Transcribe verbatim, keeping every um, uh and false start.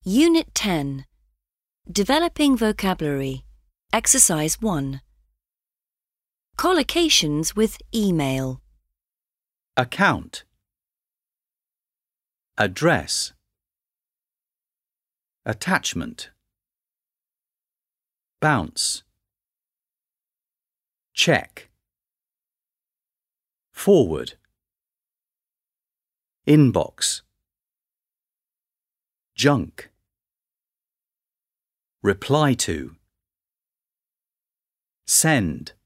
Unit ten. Developing Vocabulary. Exercise one. Collocations with email. Account. Address. Attachment. Bounce. Check. Forward. Inbox. Junk. Reply to. Send.